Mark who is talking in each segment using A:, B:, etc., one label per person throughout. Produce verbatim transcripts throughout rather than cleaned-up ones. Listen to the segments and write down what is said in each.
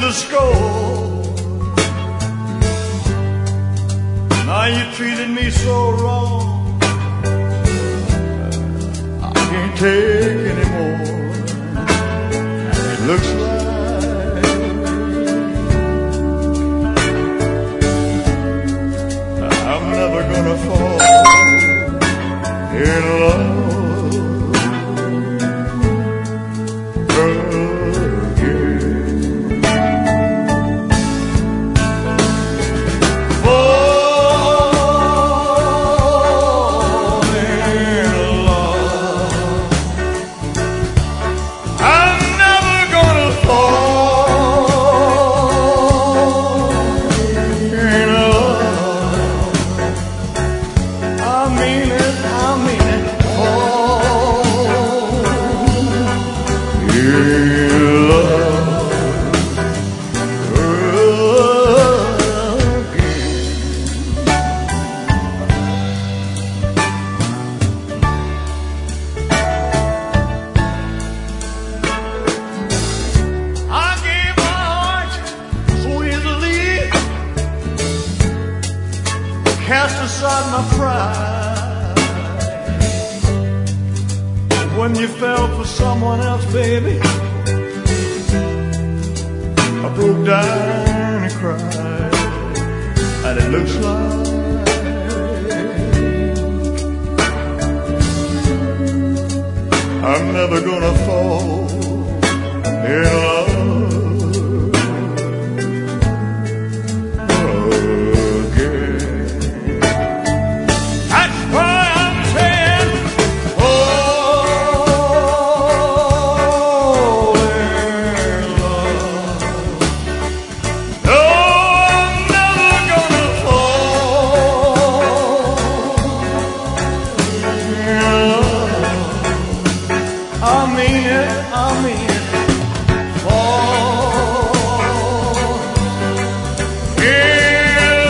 A: the score. Now you treated me so wrong, I can't take anymore. It looks like I'm never gonna fall in love. Cast aside my pride. When you fell for someone else, baby, I broke down and cried. And it looks like I'm never gonna fall in love. I mean it, I mean it, fall in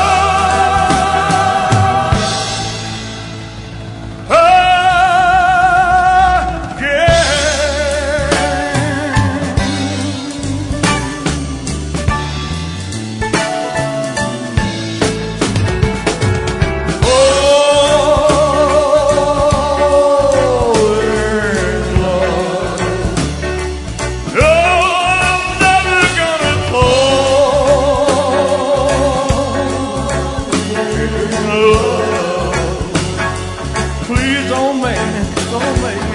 A: love again. Please don't make me, don't make me